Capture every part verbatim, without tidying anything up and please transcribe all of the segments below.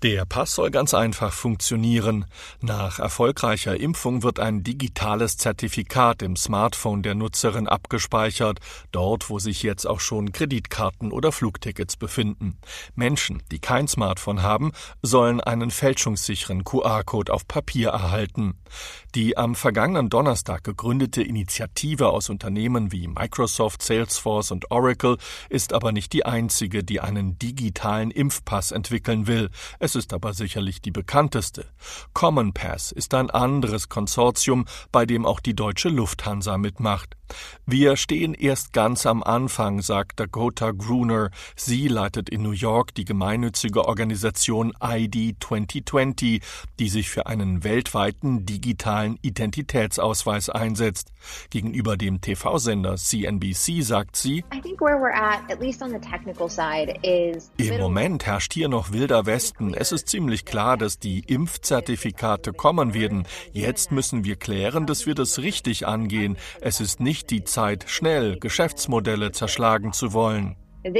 Der Pass soll ganz einfach funktionieren. Nach erfolgreicher Impfung wird ein digitales Zertifikat im Smartphone der Nutzerin abgespeichert, dort, wo sich jetzt auch schon Kreditkarten oder Flugtickets befinden. Menschen, die kein Smartphone haben, sollen einen fälschungssicheren Q R-Code auf Papier erhalten. Die am vergangenen Donnerstag gegründete Initiative aus Unternehmen wie Microsoft, Salesforce und Oracle ist aber nicht die einzige, die einen digitalen Impfpass entwickeln will. Es ist aber sicherlich die bekannteste. Common Pass ist ein anderes Konsortium, bei dem auch die deutsche Lufthansa mitmacht. Wir stehen erst ganz am Anfang, sagt Dakota Gruner. Sie leitet in New York die gemeinnützige Organisation I D zwanzig zwanzig, die sich für einen weltweiten digitalen Identitätsausweis einsetzt. Gegenüber dem T V-Sender C N B C sagt sie, im Moment herrscht hier noch wilder Westen. Es ist ziemlich klar, dass die Impfzertifikate kommen werden. Jetzt müssen wir klären, dass wir das richtig angehen. Es ist nicht die Zeit, schnell Geschäftsmodelle zerschlagen zu wollen.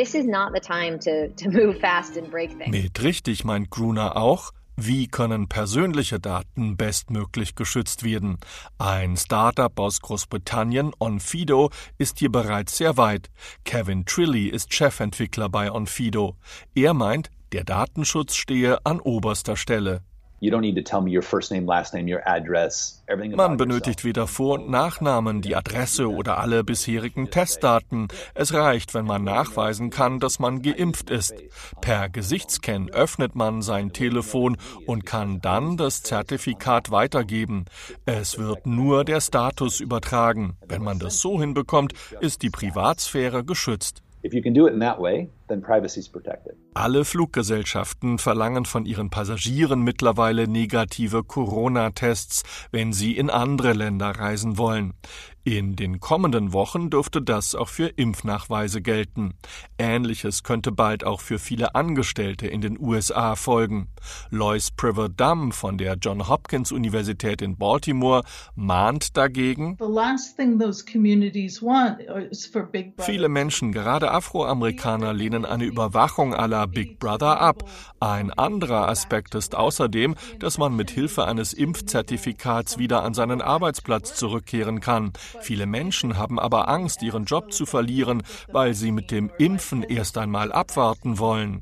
Mit richtig meint Gruner auch, wie können persönliche Daten bestmöglich geschützt werden? Ein Start-up aus Großbritannien, Onfido, ist hier bereits sehr weit. Kevin Trilley ist Chefentwickler bei Onfido. Er meint, der Datenschutz stehe an oberster Stelle. Man benötigt weder Vor- und Nachnamen, die Adresse oder alle bisherigen Testdaten. Es reicht, wenn man nachweisen kann, dass man geimpft ist. Per Gesichtsscan öffnet man sein Telefon und kann dann das Zertifikat weitergeben. Es wird nur der Status übertragen. Wenn man das so hinbekommt, ist die Privatsphäre geschützt. If you can do it in that way, then privacy is protected. Alle Fluggesellschaften verlangen von ihren Passagieren mittlerweile negative Corona-Tests, wenn sie in andere Länder reisen wollen. In den kommenden Wochen dürfte das auch für Impfnachweise gelten. Ähnliches könnte bald auch für viele Angestellte in den U S A folgen. Lois Priver-Dunn von der Johns Hopkins Universität in Baltimore mahnt dagegen, viele Menschen, gerade Afroamerikaner, lehnen eine Überwachung à la Big Brother ab. Ein anderer Aspekt ist außerdem, dass man mit Hilfe eines Impfzertifikats wieder an seinen Arbeitsplatz zurückkehren kann. Viele Menschen haben aber Angst, ihren Job zu verlieren, weil sie mit dem Impfen erst einmal abwarten wollen.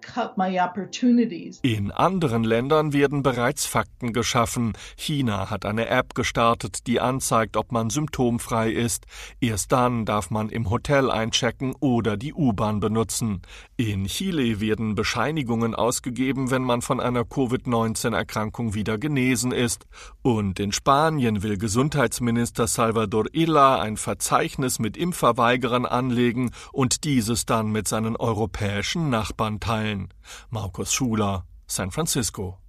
In anderen Ländern werden bereits Fakten geschaffen. China hat eine App gestartet, die anzeigt, ob man symptomfrei ist. Erst dann darf man im Hotel einchecken oder die U-Bahn benutzen. In Chile werden Bescheinigungen ausgegeben, wenn man von einer Covid neunzehn Erkrankung wieder genesen ist. Und in Spanien will Gesundheitsminister Salvador Illa ein Verzeichnis mit Impfverweigerern anlegen und dieses dann mit seinen europäischen Nachbarn teilen. Markus Schuler, San Francisco.